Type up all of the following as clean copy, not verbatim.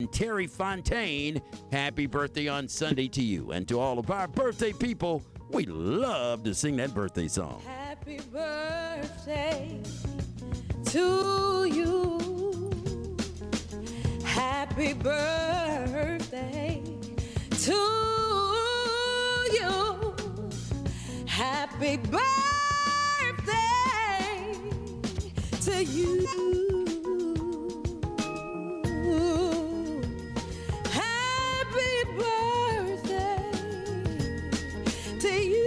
Terry Fontaine, happy birthday on Sunday to you. And to all of our birthday people, we love to sing that birthday song. Happy birthday to you. Happy birthday to you. Happy birthday to you. Happy birthday to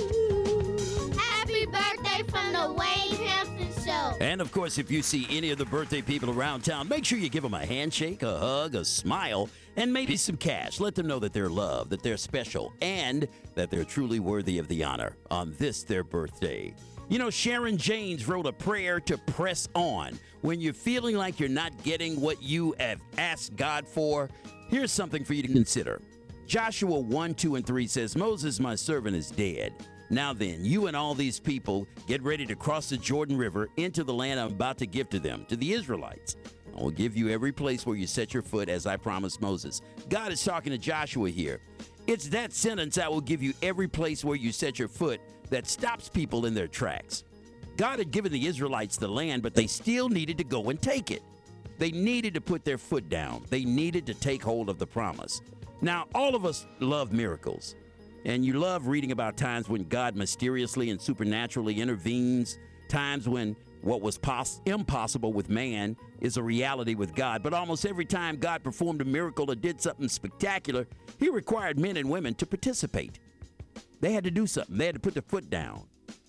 you. Happy birthday from the Wayne Hampton Show. And, of course, if you see any of the birthday people around town, make sure you give them a handshake, a hug, a smile, and maybe some cash. Let them know that they're loved, that they're special, and that they're truly worthy of the honor on this, their birthday. You know, Sharon James wrote a prayer to press on. When you're feeling like you're not getting what you have asked God for, here's something for you to consider. Joshua 1, 2, and 3 says, Moses, my servant, is dead. Now then, you and all these people get ready to cross the Jordan River into the land I'm about to give to them, to the Israelites. I will give you every place where you set your foot as I promised Moses. God is talking to Joshua here. It's that sentence, I will give you every place where you set your foot, that stops people in their tracks. God had given the Israelites the land, but they still needed to go and take it. They needed to put their foot down. They needed to take hold of the promise. Now, all of us love miracles. And you love reading about times when God mysteriously and supernaturally intervenes, times when what was impossible with man is a reality with God. But almost every time God performed a miracle or did something spectacular, he required men and women to participate. They had to do something. They had to put their foot down.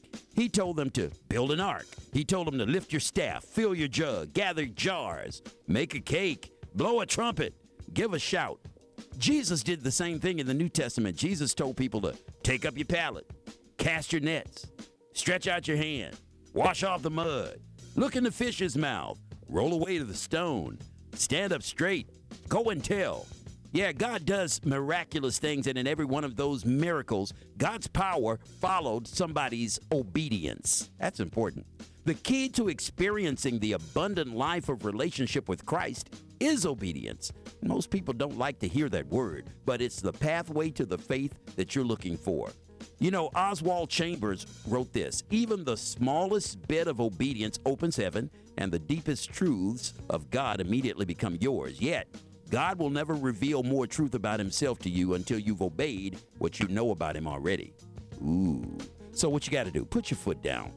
He told them to build an ark. He told them to lift your staff, fill your jug, gather jars, make a cake, blow a trumpet, give a shout. Jesus did the same thing in the New Testament. Jesus told people to take up your pallet, cast your nets, stretch out your hand, wash off the mud, look in the fish's mouth, roll away to the stone, stand up straight, go and tell. Yeah, God does miraculous things, and in every one of those miracles, God's power followed somebody's obedience. That's important. The key to experiencing the abundant life of relationship with Christ is obedience. Most people don't like to hear that word, but it's the pathway to the faith that you're looking for. You know, Oswald Chambers wrote this, even the smallest bit of obedience opens heaven, and the deepest truths of God immediately become yours. Yet, God will never reveal more truth about himself to you until you've obeyed what you know about him already. Ooh. So what you got to do? Put your foot down.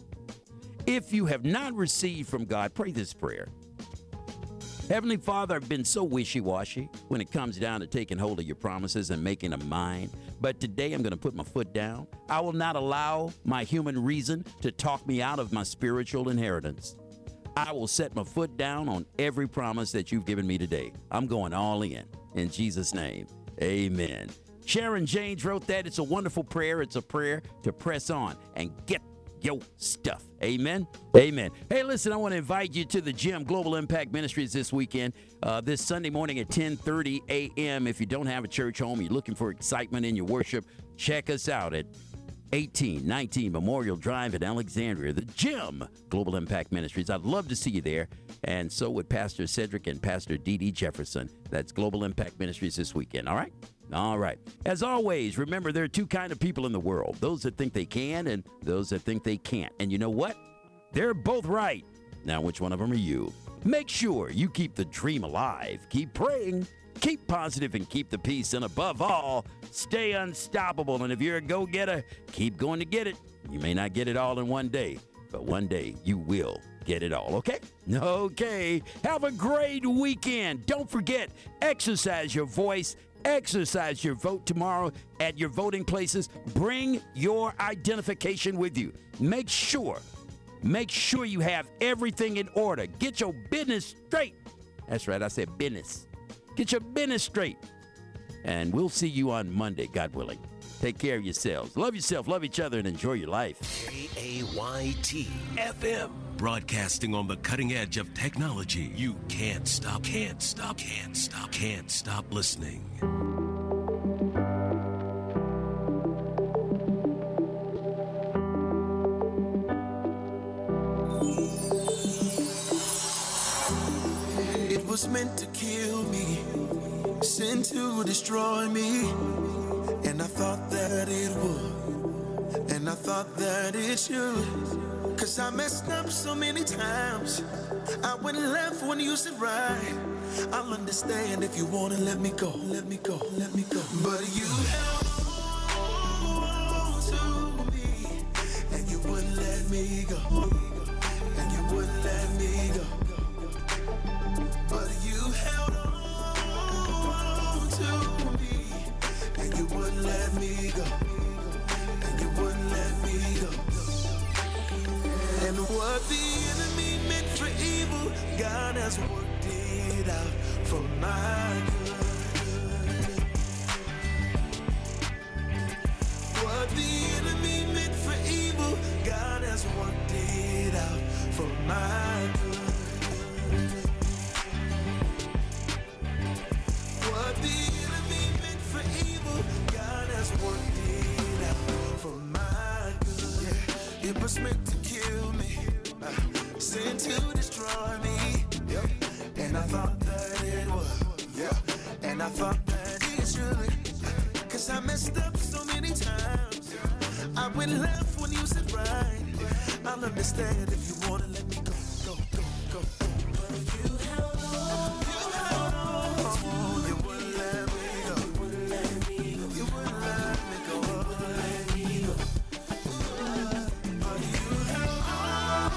If you have not received from God, pray this prayer. Heavenly Father, I've been so wishy-washy when it comes down to taking hold of your promises and making them mine. But today I'm going to put my foot down. I will not allow my human reason to talk me out of my spiritual inheritance. I will set my foot down on every promise that you've given me today. I'm going all in Jesus' name, amen. Sharon James wrote that. It's a wonderful prayer. It's a prayer to press on and get your stuff. Amen. Amen. Hey, listen, I want to invite you to the gym, Global Impact Ministries, this weekend, this Sunday morning at 10:30 a.m. If you don't have a church home, you're looking for excitement in your worship, check us out at 1819 Memorial Drive in Alexandria, the gym, Global Impact Ministries. I'd love to see you there. And so would Pastor Cedric and Pastor D.D. Jefferson. That's Global Impact Ministries this weekend. All right? All right. As always, remember there are two kinds of people in the world, those that think they can and those that think they can't. And you know what? They're both right. Now, which one of them are you? Make sure you keep the dream alive. Keep praying. Keep positive and keep the peace. And above all, stay unstoppable. And if you're a go-getter, keep going to get it. You may not get it all in one day, but one day you will get it all, okay? Okay. Have a great weekend. Don't forget, exercise your voice. Exercise your vote tomorrow at your voting places. Bring your identification with you. Make sure you have everything in order. Get your business straight. That's right, I said business. Get your business straight. And we'll see you on Monday, God willing. Take care of yourselves. Love yourself, love each other, and enjoy your life. KAYT FM. Broadcasting on the cutting edge of technology. You can't stop listening. It was meant to kill me, sent to destroy me. And I thought that it would. And I thought that it should. Cause I messed up so many times. I went left when you said right. I'll understand if you wanna let me go. Let me go, let me go. But you held on to me. And you wouldn't let me go. And you wouldn't let me go. But you held on to me. And you wouldn't let me go. And you wouldn't let me go. And what the enemy meant for evil, God has worked it out for my good. What the enemy meant for evil, God has worked it out for my good. What the enemy meant for evil, God has worked it out for my good. Yeah. It was meant to kill me, sent to destroy me. Yep. And I thought that it was. Yeah. And I thought that it should. Cause I messed up so many times. I went left when you said right. I'll understand if you wanna let me go, go, go, go. But you held on. You held on. You wouldn't let me go. You wouldn't let me go. You wouldn't let me go. You wouldn't let me go. But you held on.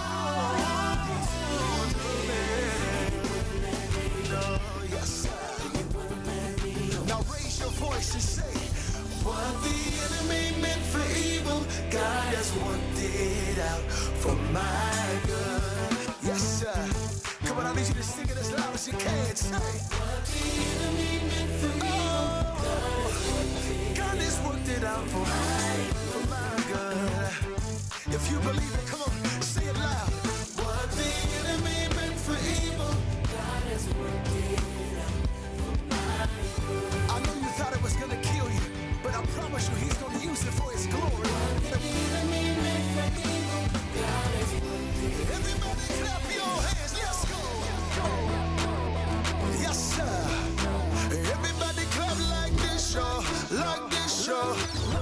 No, yes, sir. Now raise your voice and say, what the enemy meant for evil, God has worked it out for my good. Yes, sir. Come on, I need you to sing it as loud as you can. Say, what the enemy meant for evil, God has worked it out for my good. If you believe it, come on, say it loud. What the enemy meant for evil, God has worked it out for my good. I know you thought it was gonna kill you, but I promise you he's gonna use it for his glory. Everybody clap your hands, let's go. Yes, sir. Everybody clap like this, y'all. Like this, y'all.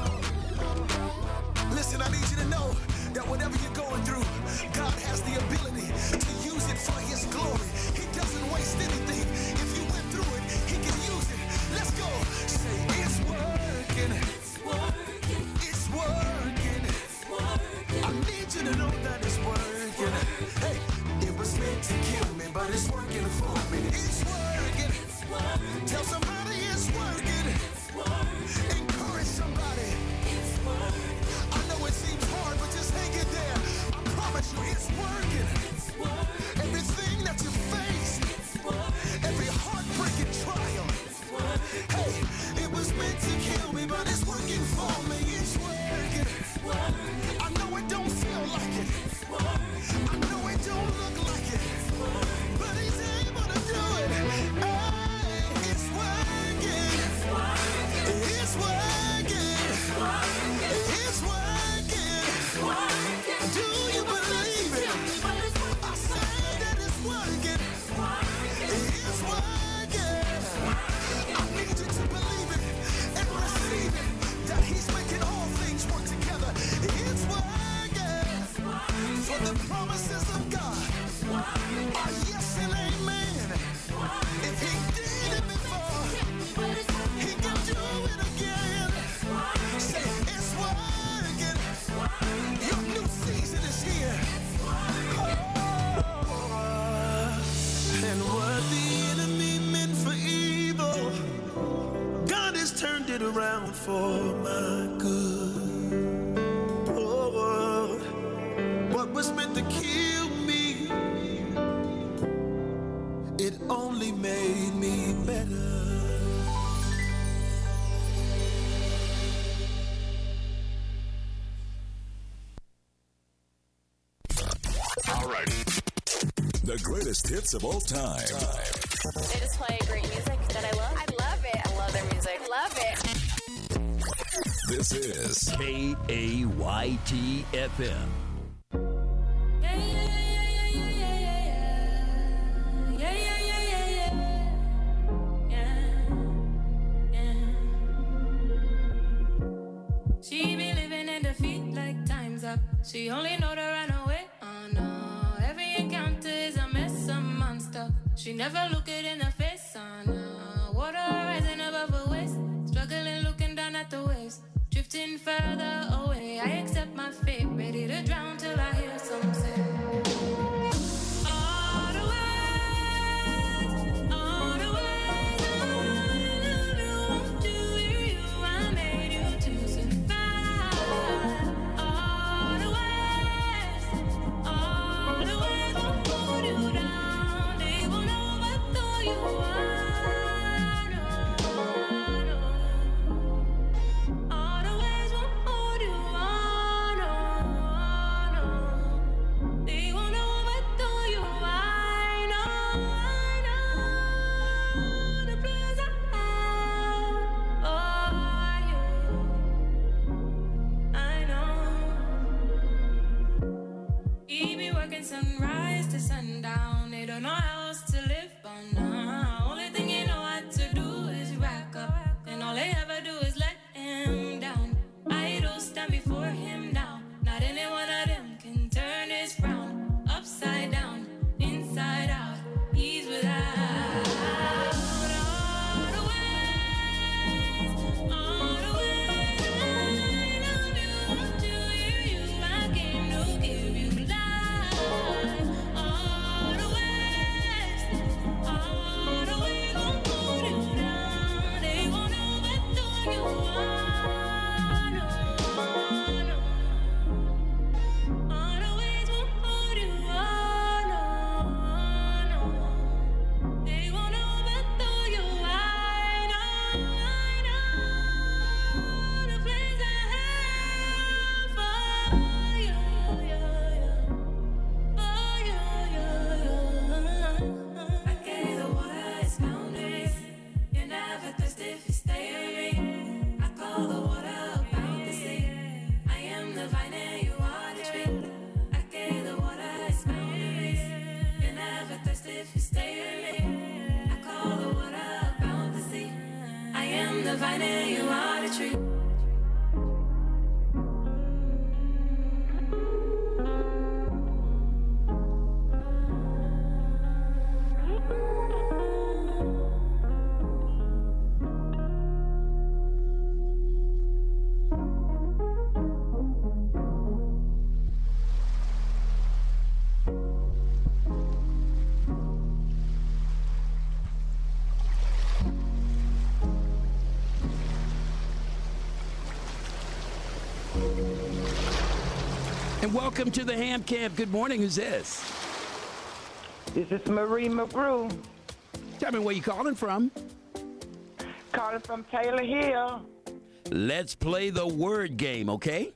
Listen, I need you to know that whatever you're going through, God has the ability to use it for his glory. He doesn't waste anything. If you went through it, he can use it. Let's go. Say, it's working. It's working. It's working. It's working. I need you to know that it's working. Hey, it was meant to kill me, but it's working for me. It's working. It's working. Tell somebody it's working. It's working. Encourage somebody. It's working. I know it seems hard, but just hang in there. I promise you it's working. It's working. Everything that you face, it's working. Every heartbreaking trial, it's working. Hey, it was meant to kill me, but it's working for me. It's working. It's working. I know it don't feel like it. It's working. I know it don't look like it. It's working. But he's able to do it. Hey, it's working. It's working. It's working. It's working. It's working. It's working. Do you believe it? I said that it's working. It's working. It's working. I need you to believe it and receive it, that he's making all things work together. It's working. For the promises of God are yes and amen. If he did it before, he can do it again. Say, it's working. Your new season is here. And what the enemy meant for evil, God has turned it around for my good. Oh, what was meant to kill me, it only made me better. All right. The greatest hits of all time. They just play great music that I love. I love it. I love their music. Love it. This is KAYT FM. She only know to run away. Oh no, every encounter is a mess, a monster. She never look it in the face. Oh no, water rising above her waist, struggling looking down at the waves, drifting further away. I accept my fate, ready to drown till I hear some say. Sunrise to sundown, they don't know how else to live by now. Only thing you know what to do is rack up, and all they ever do is let him down. Idols stand before him now. Not any one of them can turn his frown upside down, inside out. He's without. And welcome to the Ham Camp. Good morning. Who's this? This is Marie McGrew. Tell me where you calling from. Calling from Taylor Hill. Let's play the word game, okay?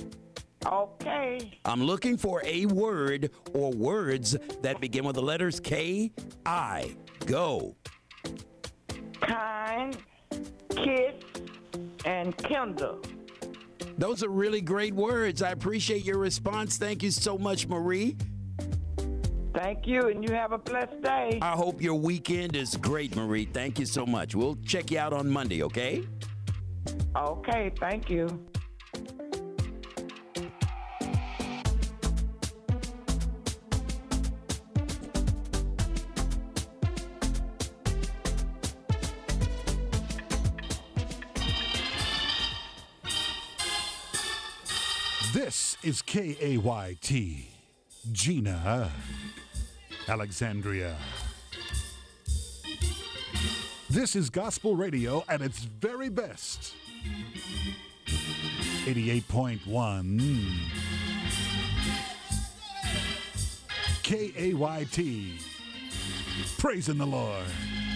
Okay. I'm looking for a word or words that begin with the letters K-I. Go. Kind, kiss, and kindle. Those are really great words. I appreciate your response. Thank you so much, Marie. Thank you, and you have a blessed day. I hope your weekend is great, Marie. Thank you so much. We'll check you out on Monday, okay? Okay, thank you. This is KAYT, Gina, Alexandria. This is gospel radio at its very best. 88.1 KAYT. Praising the Lord.